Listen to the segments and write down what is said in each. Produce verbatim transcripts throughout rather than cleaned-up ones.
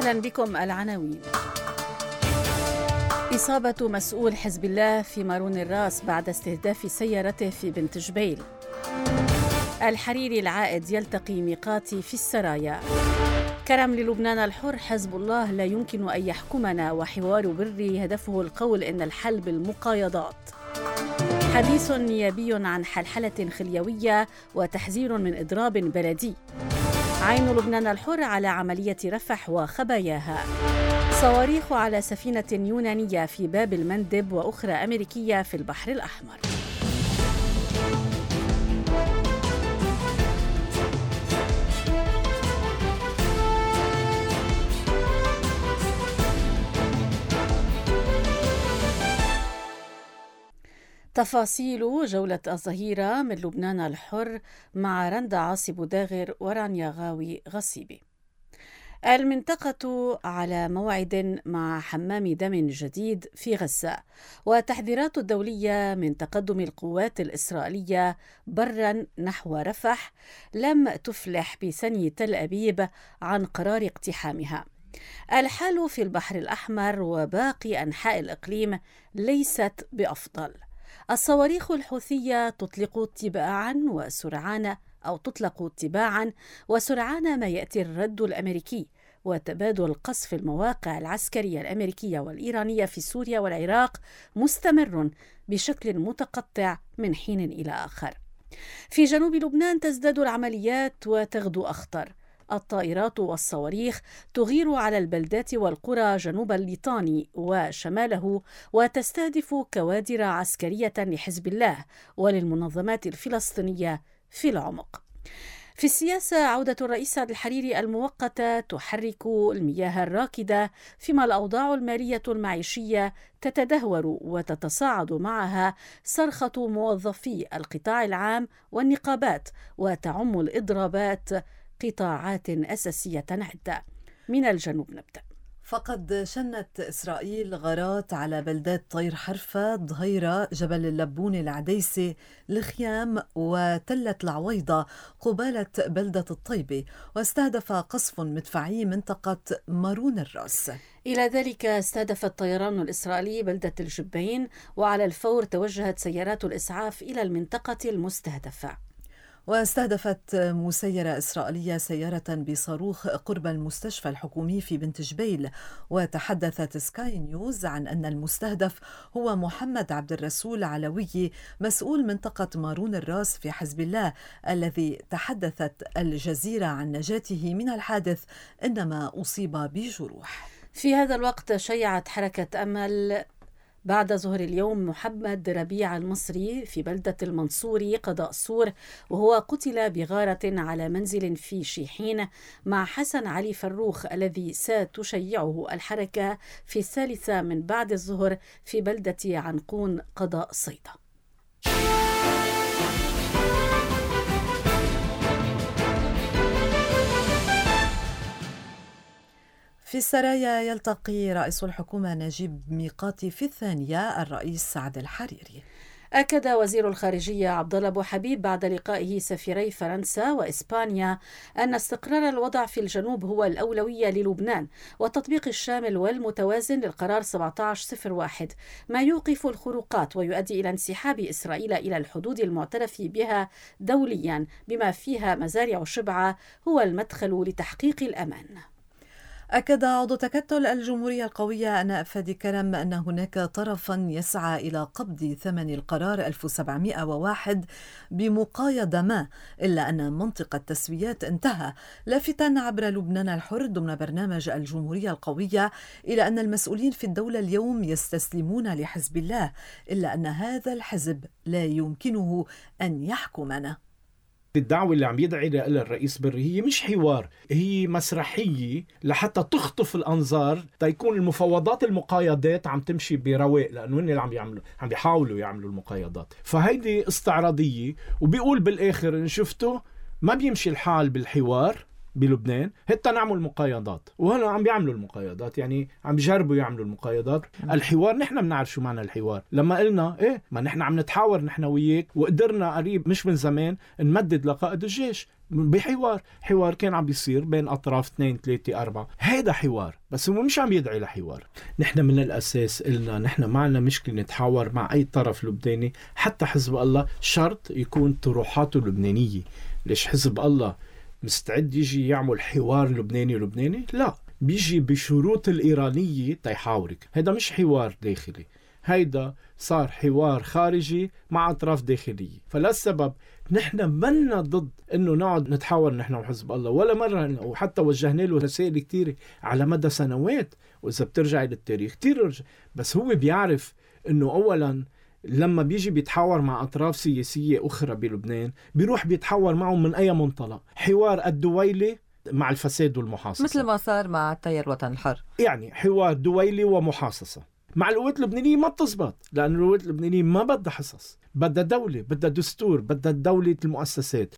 أهلا بكم. العناوين: إصابة مسؤول حزب الله في مارون الراس بعد استهداف سيارته في بنت جبيل. الحريري العائد يلتقي ميقاتي في السرايا. كرم للبنان الحر: حزب الله لا يمكن أن يحكمنا، وحوار بري هدفه القول إن الحل بالمقايضات. حديث نيابي عن حلحلة خليوية وتحذير من إضراب بلدي. عين لبنان الحر على عملية رفح وخباياها. صواريخ على سفينة يونانية في باب المندب وأخرى أمريكية في البحر الأحمر. تفاصيل جولة الظهيرة من لبنان الحر مع رندا عاصي بوداغر ورانيا غاوي غصيبي. المنطقة على موعد مع حمام دم جديد في غزة، وتحذيرات الدولية من تقدم القوات الإسرائيلية برا نحو رفح لم تفلح بثني تل أبيب عن قرار اقتحامها. الحال في البحر الأحمر وباقي أنحاء الإقليم ليست بأفضل. الصواريخ الحوثية تطلق تباعا وسرعان أو تطلق تباعا وسرعان ما يأتي الرد الأمريكي، وتبادل قصف المواقع العسكرية الأمريكية والإيرانية في سوريا والعراق مستمر بشكل متقطع من حين إلى آخر. في جنوب لبنان تزداد العمليات وتغدو أخطر. الطائرات والصواريخ تغير على البلدات والقرى جنوب الليطاني وشماله، وتستهدف كوادر عسكرية لحزب الله وللمنظمات الفلسطينية في العمق. في السياسة، عودة الرئيس سعد الحريري المؤقتة تحرك المياه الراكدة، فيما الأوضاع المالية المعيشية تتدهور وتتصاعد معها صرخة موظفي القطاع العام والنقابات، وتعم الإضرابات قطاعات أساسية عدة. من الجنوب نبدأ. فقد شنت إسرائيل غارات على بلدات طير حرفة، ظهيرة، جبل اللبون، العديسة، الخيام وتلة العويضة قبالة بلدة الطيبة، واستهدف قصف مدفعي منطقة مارون الراس. إلى ذلك استهدف الطيران الإسرائيلي بلدة الجبين، وعلى الفور توجهت سيارات الإسعاف إلى المنطقة المستهدفة. واستهدفت مسيرة إسرائيلية سيارة بصاروخ قرب المستشفى الحكومي في بنت جبيل. وتحدثت سكاي نيوز عن أن المستهدف هو محمد عبد الرسول علوي، مسؤول منطقة مارون الراس في حزب الله، الذي تحدثت الجزيرة عن نجاته من الحادث، إنما أصيب بجروح. في هذا الوقت شيعت حركة أمل بعد ظهر اليوم محمد ربيع المصري في بلدة المنصوري قضاء سور، وهو قتل بغارة على منزل في شيحين مع حسن علي فروخ الذي ستشيعه الحركة في الثالثة من بعد الظهر في بلدة عنقون قضاء صيدا. في السرايا يلتقي رئيس الحكومة نجيب ميقاتي في الثانية الرئيس سعد الحريري. أكد وزير الخارجية عبد الله أبو حبيب بعد لقائه سفيري فرنسا وإسبانيا أن استقرار الوضع في الجنوب هو الأولوية للبنان، والتطبيق الشامل والمتوازن للقرار سبعة عشر صفر واحد ما يوقف الخروقات ويؤدي إلى انسحاب إسرائيل إلى الحدود المعترف بها دوليا بما فيها مزارع شبعة هو المدخل لتحقيق الأمان. أكد عضو تكتل الجمهورية القوية أناء فادي كرم أن هناك طرفا يسعى إلى قبض ثمن القرار ألف وسبعمائة وواحد بمقايضة ما، إلا أن منطق التسويات انتهى، لافتا عبر لبنان الحر ضمن برنامج الجمهورية القوية إلى أن المسؤولين في الدولة اليوم يستسلمون لحزب الله، إلا أن هذا الحزب لا يمكنه أن يحكمنا. الدعوة اللي عم يدعي لها الرئيس بري هي مش حوار، هي مسرحية لحتى تخطف الأنظار، تيكون المفاوضات المقايضات عم تمشي برواق، لأنه هن اللي عم يعملوا عم بيحاولوا يعملوا المقايضات، فهيدي استعراضية. وبيقول بالآخر إن شفتوا ما بيمشي الحال بالحوار بلبنان، حتى نعمل مقايضات، وهنا عم بيعملوا المقايضات، يعني عم بيجربوا يعملوا المقايضات. الحوار نحن بنعرف شو معنى الحوار، لما قلنا ايه ما نحن عم نتحاور نحن وياك، وقدرنا قريب مش من زمان نمدد لقائد الجيش بحوار حوار كان عم بيصير بين أطراف اثنين ثلاثة أربعة. هيدا حوار، بس هو مش عم يدعي لحوار. نحن من الأساس قلنا نحن ما عنا مشكلة نتحاور مع أي طرف لبناني، حتى حزب الله شرط يكون طروحاته لبنانية. ليش حزب الله مستعد يجي يعمل حوار لبناني لبناني؟ لا، بيجي بشروط الإيرانية تيحاورك. هيدا مش حوار داخلي، هيدا صار حوار خارجي مع أطراف داخلية. فللسبب نحن منا ضد إنه نقعد نتحاور نحن وحزب الله ولا مرة، وحتى وجهنا له رسائل كتير على مدى سنوات، وإذا بترجع للتاريخ كتير رجع. بس هو بيعرف إنه أولا لما بيجي بيتحاور مع أطراف سياسية أخرى بلبنان بيروح بيتحاور معهم من أي منطلق؟ حوار الدويلي مع الفساد والمحاصصة، مثل ما صار مع التيار الوطن الحر. يعني حوار دويلي ومحاصصة. مع القوات اللبنانية ما بتزبط، لأن القوات اللبنانية ما بدها حصص، بدها دولة، بدها دستور، بدها دولة المؤسسات.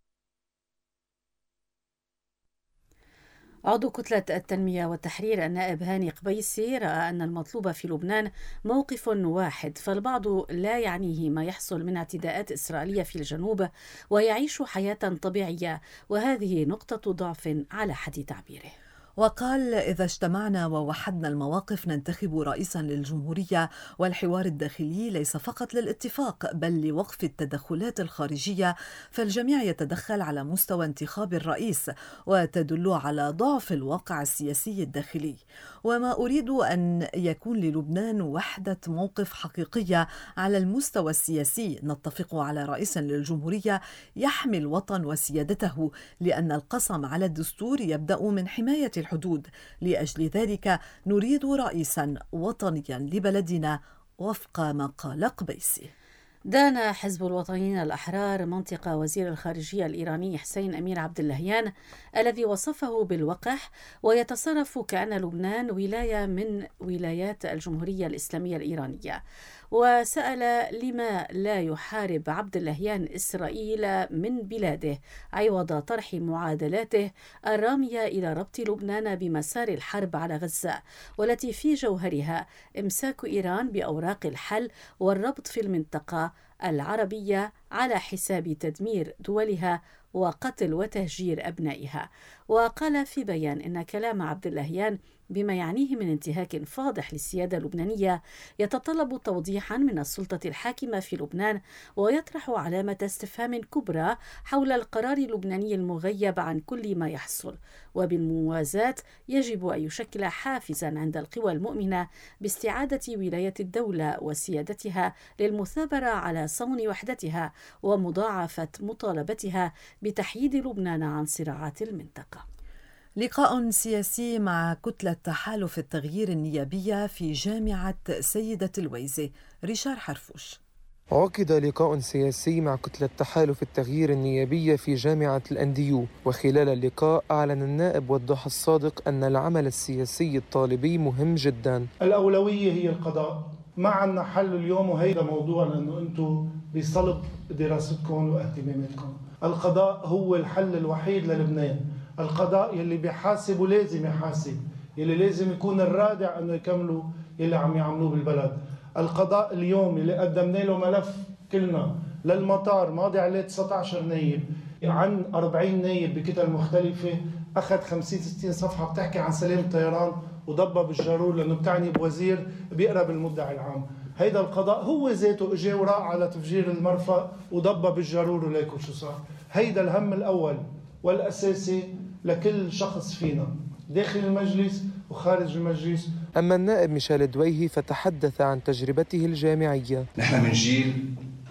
عضو كتلة التنمية والتحرير النائب هاني قبيسي رأى أن المطلوب في لبنان موقف واحد، فالبعض لا يعنيه ما يحصل من اعتداءات إسرائيلية في الجنوب ويعيش حياة طبيعية، وهذه نقطة ضعف على حد تعبيره. وقال: إذا اجتمعنا ووحدنا المواقف ننتخب رئيسا للجمهورية، والحوار الداخلي ليس فقط للاتفاق بل لوقف التدخلات الخارجية، فالجميع يتدخل على مستوى انتخاب الرئيس، وتدل على ضعف الواقع السياسي الداخلي. وما أريد أن يكون للبنان وحدة موقف حقيقية على المستوى السياسي، نتفق على رئيس للجمهورية يحمي الوطن وسيادته، لأن القسم على الدستور يبدأ من حماية الحدود. لأجل ذلك نريد رئيسا وطنيا لبلدنا، وفق ما قال قبيسي. دان حزب الوطنيين الأحرار منطق وزير الخارجية الإيراني حسين أمير عبد اللهيان الذي وصفه بالوقح ويتصرف كأن لبنان ولاية من ولايات الجمهورية الإسلامية الإيرانية، وسأل لما لا يحارب عبد اللهيان إسرائيل من بلاده عوض طرح معادلاته الرامية إلى ربط لبنان بمسار الحرب على غزة، والتي في جوهرها إمساك إيران بأوراق الحل والربط في المنطقة العربية على حساب تدمير دولها وقتل وتهجير أبنائها. وقال في بيان إن كلام عبد اللهيان بما يعنيه من انتهاك فاضح للسيادة اللبنانية يتطلب توضيحا من السلطة الحاكمة في لبنان، ويطرح علامة استفهام كبرى حول القرار اللبناني المغيب عن كل ما يحصل، وبالموازاة يجب أن يشكل حافزا عند القوى المؤمنة باستعادة ولاية الدولة وسيادتها للمثابرة على صون وحدتها ومضاعفة مطالبتها بتحييد لبنان عن صراعات المنطقة. لقاء سياسي مع كتلة تحالف التغيير النيابية في جامعة سيدة الويزة. ريشار حرفوش. عقد لقاء سياسي مع كتلة تحالف التغيير النيابية في جامعة الأنديو، وخلال اللقاء أعلن النائب وضح الصادق أن العمل السياسي الطالبي مهم جدا. الأولوية هي القضاء، ما عنا حل اليوم، وهيدا موضوع لأنه أنتم بصلب دراستكم واهتماماتكم. القضاء هو الحل الوحيد للبنان، القضاء يلي بيحاسب ولازم يحاسب، يلي لازم يكون الرادع أنه يكملوا يلي عم يعملوه بالبلد. القضاء اليوم اللي قدمنا له ملف كلنا للمطار ماضي عليه تسعة عشر نايب عن أربعين نايب بكتل مختلفة، أخذ خمسين ستين صفحة بتحكي عن سلام الطيران وضبب بالجرور لأنه بتعني بوزير بيقرب المدعي العام. هيدا القضاء هو ذاته اجى وراء على تفجير المرفأ وضبب بالجرور وليكو شو صار. هيدا الهم الأول والأساسي لكل شخص فينا داخل المجلس وخارج المجلس. أما النائب ميشيل دويهي فتحدث عن تجربته الجامعية. نحن من جيل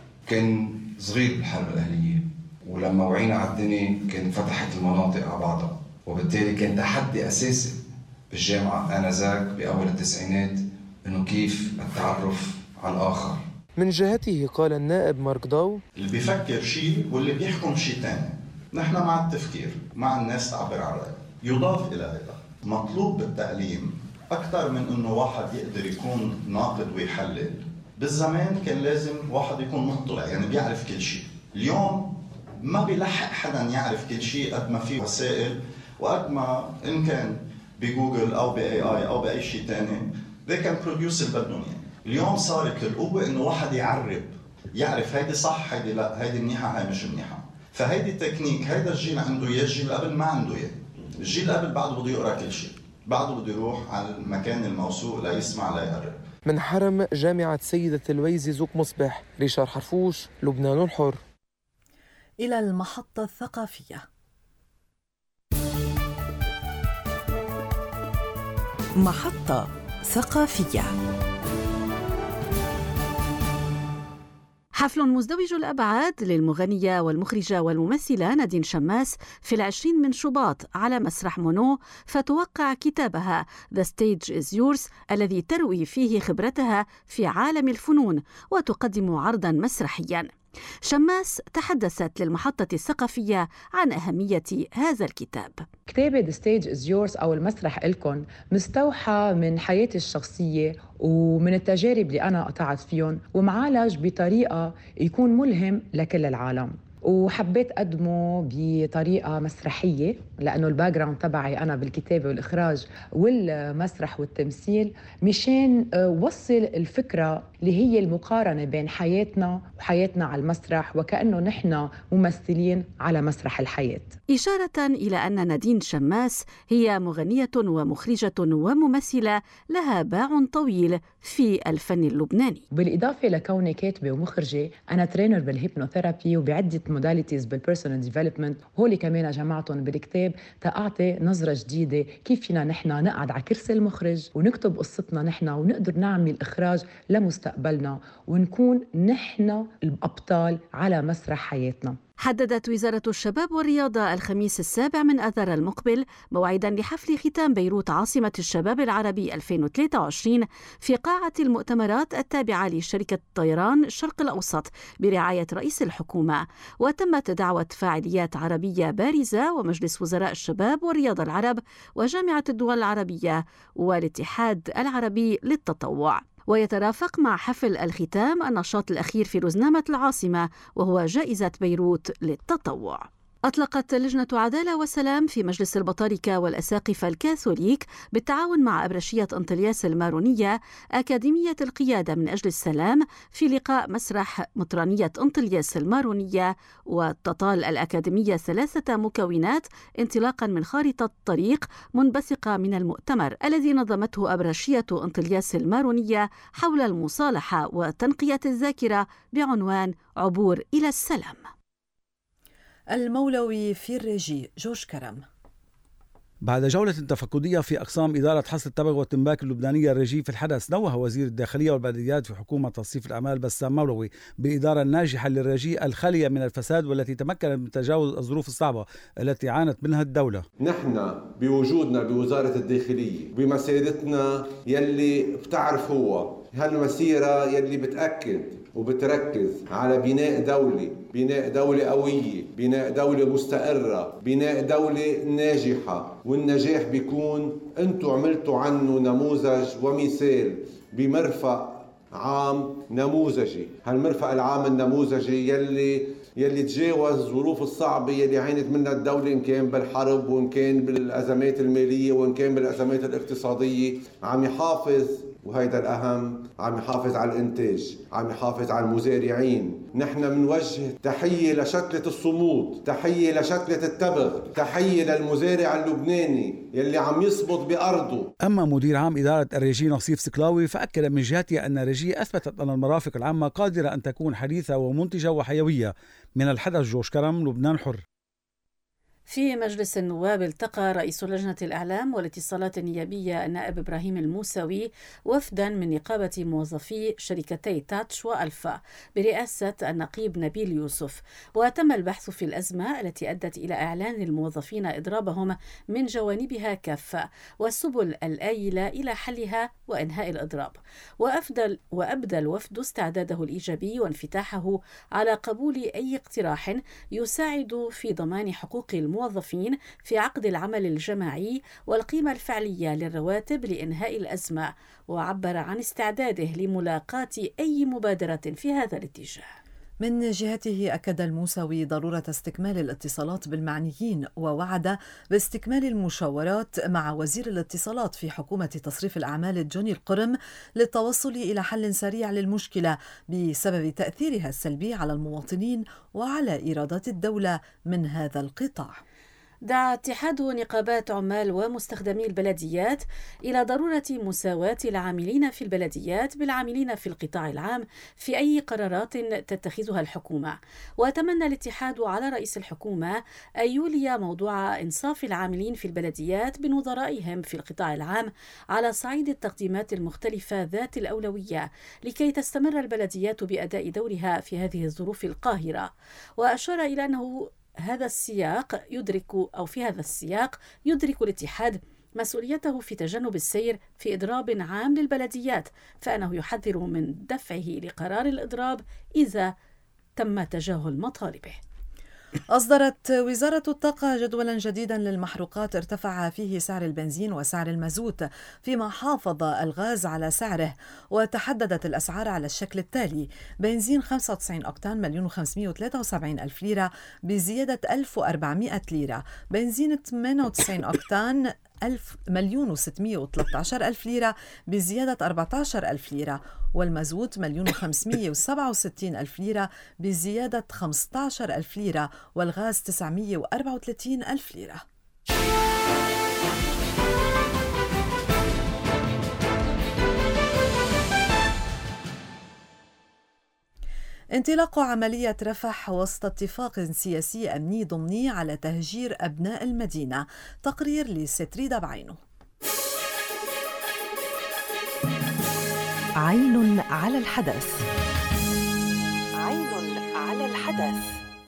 كان صغير بالحرب الأهلية، ولما وعينا على الدنيا كان فتحت المناطق على بعضها، وبالتالي كان تحدي أساسي بالجامعة آنذاك بأول التسعينات إنه كيف التعرف على الآخر. من جهته قال النائب مارك ضو: اللي بيفكر شيء واللي بيحكم شيء تاني. نحن مع التفكير، مع الناس تعبر عن رأي. يضاف إلى هذا مطلوب بالتعليم أكثر من إنه واحد يقدر يكون ناقد ويحلل. بالزمان كان لازم واحد يكون مطلع، يعني بيعرف كل شيء. اليوم ما بيلحق حدا يعرف كل شيء قد ما في وسائل، وقد ما إن كان بجوجل أو بأي آي أو بأي شيء تاني they can produce اللي بدهم يعني. اليوم صارت القوة إنه واحد يعرب، يعرف هيدي صح هيدي لا، هيدي منيحة هاي مش منيحة. فهيدي التكنيك هيدا الجيل عنده اياه، الجيل قبل ما عنده اياه. الجيل قبل بعده بده يقرا كل شيء، بعده بده يروح على المكان الموثوق ليسمع ليقرب. من حرم جامعة سيدة الويزي زوق مصبح، ريشار حرفوش، لبنان الحر. إلى المحطة الثقافية. محطة ثقافية. حفل مزدوج الأبعاد للمغنية والمخرجة والممثلة نادين شماس في العشرين من شباط على مسرح مونو، فتوقع كتابها The Stage is Yours الذي تروي فيه خبرتها في عالم الفنون وتقدم عرضا مسرحيا. شماس تحدثت للمحطة الثقافية عن أهمية هذا الكتاب. كتابة The Stage is Yours أو المسرح إلكن مستوحى من حياتي الشخصية ومن التجارب اللي أنا قطعت فيهم، ومعالج بطريقة يكون ملهم لكل العالم، وحبيت أقدمه بطريقة مسرحية لأنه الباك جراوند تبعي أنا بالكتابة والإخراج والمسرح والتمثيل، مشان وصل الفكرة اللي هي المقارنة بين حياتنا وحياتنا على المسرح، وكأنه نحن ممثلين على مسرح الحياة. إشارة إلى أن نادين شماس هي مغنية ومخرجة وممثلة لها باع طويل في الفن اللبناني. بالإضافة لكوني كاتبة ومخرجة، أنا ترينر بالهيبنوثيرابي وبعدة موداليتيز بالبيرسونال ديفلوبمنت، هولي كمان جمعتهم بالكتاب تأعطي نظرة جديدة كيف فينا نحن نقعد على كرسي المخرج ونكتب قصتنا نحن ونقدر نعمل إخراج لمستقبلنا ونكون نحن الأبطال على مسرح حياتنا. حددت وزارة الشباب والرياضة الخميس السابع من آذار المقبل موعداً لحفل ختام بيروت عاصمة الشباب العربي ألفين وثلاثة وعشرين في قاعة المؤتمرات التابعة لشركة طيران الشرق الأوسط برعاية رئيس الحكومة. وتمت دعوة فاعليات عربية بارزة ومجلس وزراء الشباب والرياضة العرب وجامعة الدول العربية والاتحاد العربي للتطوع. ويترافق مع حفل الختام النشاط الأخير في رزنامة العاصمة وهو جائزة بيروت للتطوع. أطلقت لجنة عدالة وسلام في مجلس البطاركة والأساقفة الكاثوليك بالتعاون مع أبرشية أنطلياس المارونية أكاديمية القيادة من أجل السلام في لقاء مسرح مطرانية أنطلياس المارونية، وتطال الأكاديمية ثلاثة مكونات انطلاقا من خارطة طريق منبثقة من المؤتمر الذي نظمته أبرشية أنطلياس المارونية حول المصالحة وتنقية الذاكرة بعنوان عبور إلى السلام. المولوي في الريجي جورج كرم. بعد جولة تفقدية في أقسام إدارة حصر التبغ والتنباك اللبنانية الريجي في الحدث، نوه وزير الداخلية والبلديات في حكومة تصريف الأعمال بسام مولوي بإدارة ناجحة للريجي الخالية من الفساد والتي تمكنت من تجاوز الظروف الصعبة التي عانت منها الدولة. نحن بوجودنا بوزارة الداخلية بمسيرتنا يلي بتعرف هو هالمسيرة يلي بتأكد وبتركز على بناء دولة بناء دولة قوية، بناء دولة مستقرة، بناء دولة ناجحة، والنجاح بيكون انتوا عملتوا عنه نموذج ومثال بمرفق عام نموذجي. هالمرفق العام النموذجي يلي يلي تجاوز الظروف الصعبة يلي عانت منها الدولة، إن كان بالحرب وإن كان بالأزمات المالية وإن كان بالأزمات الاقتصادية، عم يحافظ، وهيدا الأهم، عم يحافظ على الإنتاج، عم يحافظ على المزارعين. نحن منوجه تحية لشتلة الصمود، تحية لشتلة التبغ، تحية للمزارع اللبناني يلي عم يصبط بأرضه. أما مدير عام إدارة الريجي نصيف سكلاوي فأكد من جهته أن الريجي أثبتت أن المرافق العامة قادرة أن تكون حديثة ومنتجة وحيوية. من الحدث جورج كرم، لبنان حر. في مجلس النواب التقى رئيس لجنة الإعلام والاتصالات النيابية النائب إبراهيم الموسوي وفدا من نقابة موظفي شركتي تاتش وألفا برئاسة النقيب نبيل يوسف، وتم البحث في الأزمة التي أدت إلى إعلان الموظفين إضرابهم من جوانبها كافة والسبل الآيلة إلى حلها وإنهاء الإضراب. وأفدل وأبدى الوفد استعداده الإيجابي وانفتاحه على قبول أي اقتراح يساعد في ضمان حقوق الموظفين في عقد العمل الجماعي والقيمة الفعلية للرواتب لإنهاء الأزمة، وعبر عن استعداده لملاقاة أي مبادرة في هذا الاتجاه. من جهته أكد الموسوي ضرورة استكمال الاتصالات بالمعنيين، ووعد باستكمال المشاورات مع وزير الاتصالات في حكومة تصريف الأعمال جوني القرم للتوصل إلى حل سريع للمشكلة بسبب تأثيرها السلبي على المواطنين وعلى إيرادات الدولة من هذا القطاع. دعا اتحاد نقابات عمال ومستخدمي البلديات إلى ضرورة مساواة العاملين في البلديات بالعاملين في القطاع العام في أي قرارات تتخذها الحكومة، وتمنى الاتحاد على رئيس الحكومة أن يولي موضوع إنصاف العاملين في البلديات بنظرائهم في القطاع العام على صعيد التقديمات المختلفة ذات الأولوية لكي تستمر البلديات بأداء دورها في هذه الظروف القاهرة. وأشار إلى أنه هذا السياق يدرك أو في هذا السياق يدرك الاتحاد مسؤوليته في تجنب السير في إضراب عام للبلديات، فإنه يحذر من دفعه لقرار الإضراب إذا تم تجاهل مطالبه. أصدرت وزارة الطاقة جدولا جديدا للمحروقات ارتفع فيه سعر البنزين وسعر المازوت، فيما حافظ الغاز على سعره، وتحددت الأسعار على الشكل التالي: بنزين خمسة وتسعين أوكتان مليون وخمسمائة وثلاثة وسبعين ألف ليرة بزيادة ألف وأربعمائة ليرة، بنزين ثمانية وتسعين أوكتان ألف مليون وستمائة وثلاثة عشر ألف ليرة بزيادة أربعة عشر ألف ليرة، والمازوت مليون وخمسمائة وسبعة وستين ألف ليرة بزيادة خمسة عشر ألف ليرة، والغاز تسعمائة وأربعة وثلاثين ألف ليرة. انطلاق عملية رفح وسط اتفاق سياسي أمني ضمني على تهجير أبناء المدينة. تقرير لستريدا بعينه. عين على الحدث. عين على الحدث.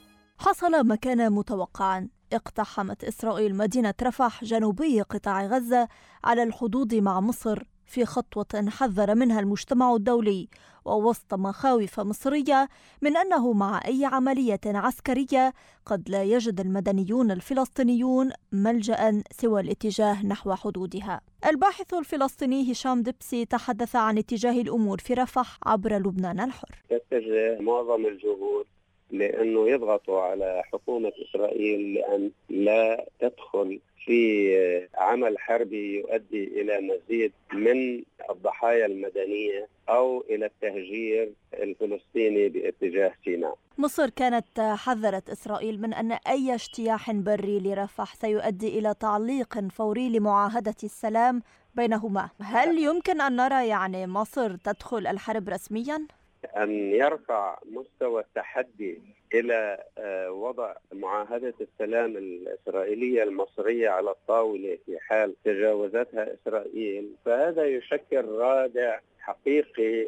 حصل ما كان متوقعا. اقتحمت إسرائيل مدينة رفح جنوبي قطاع غزة على الحدود مع مصر في خطوة حذر منها المجتمع الدولي، ووسط مخاوف مصرية من أنه مع أي عملية عسكرية قد لا يجد المدنيون الفلسطينيون ملجأ سوى الاتجاه نحو حدودها. الباحث الفلسطيني هشام دبسي تحدث عن اتجاه الأمور في رفح عبر لبنان الحر. تتجه معظم الجهود لأنه يضغطوا على حكومة إسرائيل لأن لا تدخل في عمل حربي يؤدي إلى مزيد من الضحايا المدنية أو إلى التهجير الفلسطيني باتجاه سيناء. مصر كانت حذرت إسرائيل من أن أي اجتياح بري لرفح سيؤدي إلى تعليق فوري لمعاهدة السلام بينهما. هل يمكن أن نرى يعني مصر تدخل الحرب رسمياً؟ أن يرفع مستوى التحدي إلى وضع معاهدة السلام الإسرائيلية المصرية على الطاولة في حال تجاوزتها إسرائيل، فهذا يشكل رادع حقيقي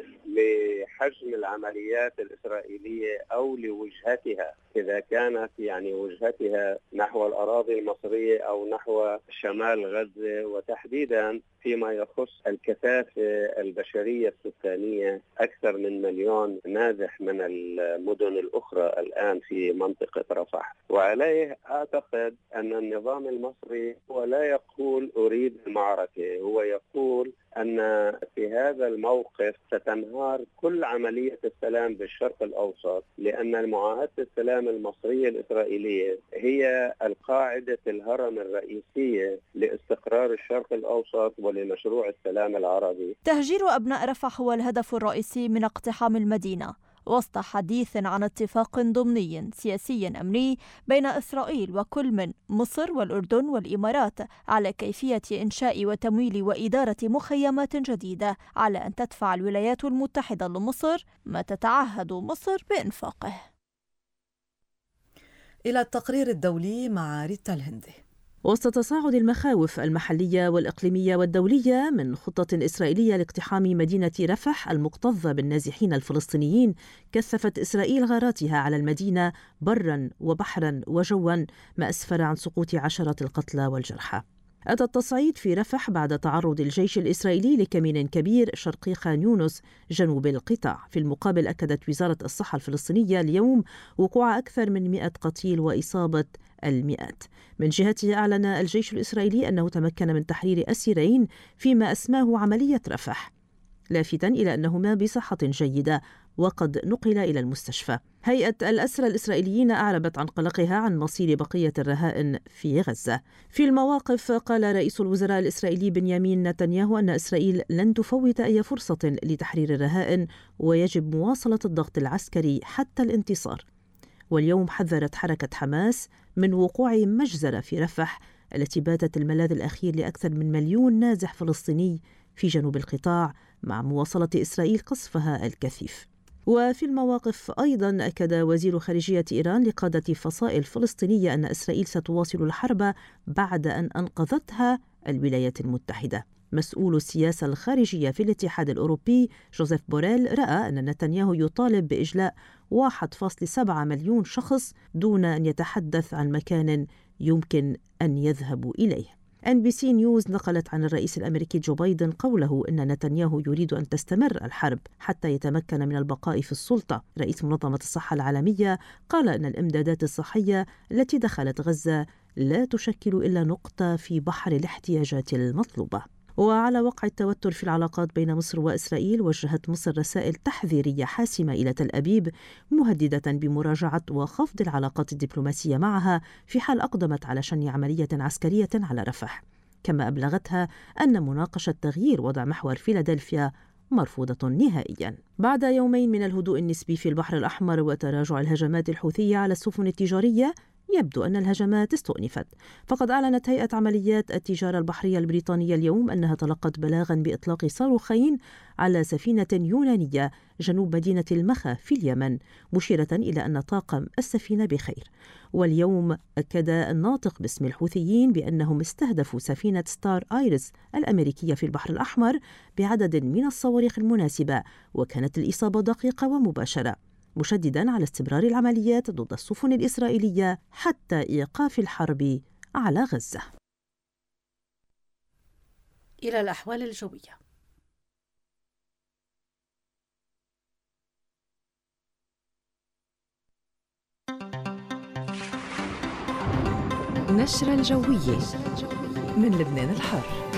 لحجم العمليات الإسرائيلية أو لوجهتها، إذا كانت يعني وجهتها نحو الأراضي المصرية أو نحو شمال غزة، وتحديدا فيما يخص الكثافة البشرية السكانية. أكثر من مليون نازح من المدن الأخرى الآن في منطقة رفح، وعليه أعتقد أن النظام المصري هو لا يقول أريد المعركة، هو يقول أن في هذا الموقف ستنهار كل عملية السلام بالشرق الأوسط، لأن معاهدة السلام المصرية الإسرائيلية هي القاعدة الهرم الرئيسية لاستقرار الشرق الأوسط ولمشروع السلام العربي. تهجير أبناء رفح هو الهدف الرئيسي من اقتحام المدينة، وسط حديث عن اتفاق ضمني سياسي أمني بين إسرائيل وكل من مصر والأردن والإمارات على كيفية إنشاء وتمويل وإدارة مخيمات جديدة، على أن تدفع الولايات المتحدة لمصر ما تتعهد مصر بإنفاقه. إلى التقرير الدولي مع ريتا الهندي. وسط تصاعد المخاوف المحلية والإقليمية والدولية من خطة إسرائيلية لاقتحام مدينة رفح المكتظة بالنازحين الفلسطينيين، كثفت إسرائيل غاراتها على المدينة برا وبحرا وجوا، ما أسفر عن سقوط عشرة القتلى والجرحى. أتى التصعيد في رفح بعد تعرض الجيش الإسرائيلي لكمين كبير شرقي خان يونس جنوب القطاع. في المقابل أكدت وزارة الصحة الفلسطينية اليوم وقوع أكثر من مئة قتيل وإصابة المئات. من جهته أعلن الجيش الإسرائيلي أنه تمكن من تحرير أسيرين فيما أسماه عملية رفح، لافتا إلى أنهما بصحة جيدة وقد نقل إلى المستشفى. هيئة الأسرى الإسرائيليين أعربت عن قلقها عن مصير بقية الرهائن في غزة. في المواقف قال رئيس الوزراء الإسرائيلي بنيامين نتنياهو أن إسرائيل لن تفوت أي فرصة لتحرير الرهائن ويجب مواصلة الضغط العسكري حتى الانتصار. واليوم حذرت حركة حماس من وقوع مجزرة في رفح التي باتت الملاذ الأخير لأكثر من مليون نازح فلسطيني في جنوب القطاع مع مواصلة إسرائيل قصفها الكثيف. وفي المواقف أيضا أكد وزير خارجية إيران لقادة فصائل فلسطينية أن إسرائيل ستواصل الحرب بعد أن أنقذتها الولايات المتحدة. مسؤول السياسة الخارجية في الاتحاد الأوروبي جوزيف بوريل رأى أن نتنياهو يطالب بإجلاء واحد فاصلة سبعة مليون شخص دون أن يتحدث عن مكان يمكن أن يذهبوا إليه. إن بي سي نيوز نقلت عن الرئيس الأمريكي جو بايدن قوله إن نتنياهو يريد أن تستمر الحرب حتى يتمكن من البقاء في السلطة. رئيس منظمة الصحة العالمية قال أن الإمدادات الصحية التي دخلت غزة لا تشكل إلا نقطة في بحر الاحتياجات المطلوبة. وعلى وقع التوتر في العلاقات بين مصر وإسرائيل، وجهت مصر رسائل تحذيرية حاسمة إلى تل أبيب مهددة بمراجعة وخفض العلاقات الدبلوماسية معها في حال أقدمت على شن عملية عسكرية على رفح. كما أبلغتها أن مناقشة تغيير وضع محور فيلادلفيا مرفوضة نهائيا. بعد يومين من الهدوء النسبي في البحر الأحمر وتراجع الهجمات الحوثية على السفن التجارية، يبدو أن الهجمات استؤنفت. فقد أعلنت هيئة عمليات التجارة البحرية البريطانية اليوم أنها تلقت بلاغا بإطلاق صاروخين على سفينة يونانية جنوب مدينة المخا في اليمن، مشيرة إلى أن طاقم السفينة بخير. واليوم أكد الناطق باسم الحوثيين بأنهم استهدفوا سفينة ستار آيرس الأمريكية في البحر الأحمر بعدد من الصواريخ المناسبة، وكانت الإصابة دقيقة ومباشرة، مشددا على استمرار العمليات ضد السفن الإسرائيلية حتى إيقاف الحرب على غزة. إلى الأحوال الجوية. نشرة الجوية من لبنان الحر.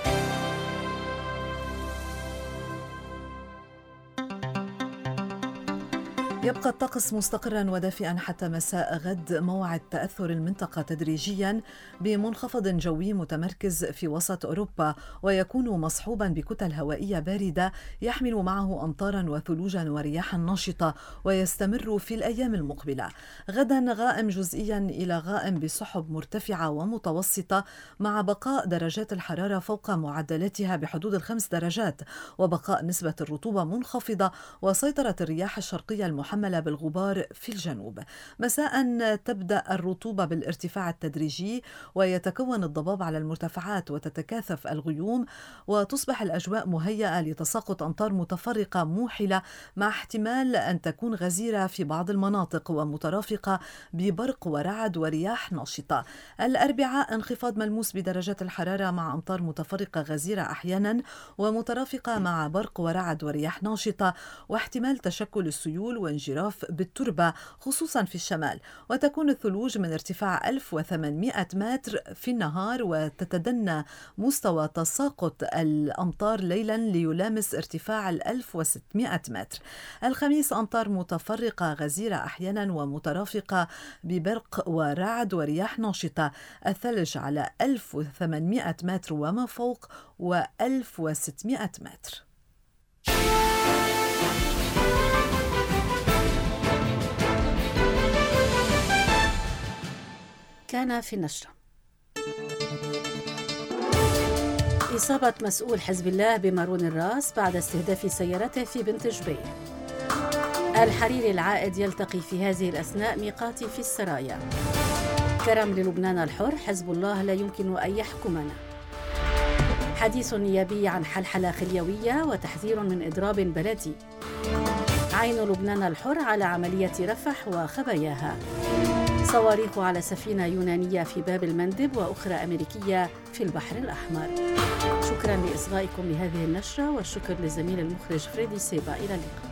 يبقى الطقس مستقرا ودافئا حتى مساء غد، موعد تأثر المنطقة تدريجيا بمنخفض جوي متمركز في وسط أوروبا، ويكون مصحوبا بكتل هوائية باردة يحمل معه أمطارا وثلوجا ورياحا نشطة، ويستمر في الأيام المقبلة. غدا غائم جزئيا إلى غائم بسحب مرتفعة ومتوسطة، مع بقاء درجات الحرارة فوق معدلاتها بحدود الخمس درجات، وبقاء نسبة الرطوبة منخفضة، وسيطرة الرياح الشرقية المحملة بالغبار في الجنوب. مساء تبدأ الرطوبة بالارتفاع التدريجي، ويتكون الضباب على المرتفعات وتتكاثف الغيوم، وتصبح الأجواء مهيئة لتساقط أمطار متفرقة موحلة، مع احتمال أن تكون غزيرة في بعض المناطق ومترافقة ببرق ورعد ورياح نشطة. الأربعاء انخفاض ملموس بدرجات الحرارة مع أمطار متفرقة غزيرة أحيانا ومترافقة مع برق ورعد ورياح نشطة، واحتمال تشكل السيول وانجراف بالتربة خصوصا في الشمال. وتكون الثلوج من ارتفاع ألف وثمانمائة متر في النهار، وتتدنى مستوى تساقط الأمطار ليلا ليلامس ارتفاع ألف وستمائة متر. الخميس أمطار متفرقة غزيرة أحيانا ومترافقة ببرق ورعد ورياح نشطة. الثلج على ألف وثمانمائة متر وما فوق وألف وستمائة متر. كان في النشرة: إصابة مسؤول حزب الله بمارون الراس بعد استهداف سيارته في بنت جبيل. الحريري العائد يلتقي في هذه الأثناء ميقاتي في السرايا. كرم للبنان الحر: حزب الله لا يمكن أن يحكمنا. حديث نيابي عن حلحلة خليوية وتحذير من إضراب بلدي. عين لبنان الحر على عملية رفح وخباياها. صواريخ على سفينة يونانية في باب المندب وأخرى أمريكية في البحر الأحمر. شكرا لإصغائكم لهذه النشرة، والشكر للزميل المخرج فريدي سيبا. إلى اللقاء.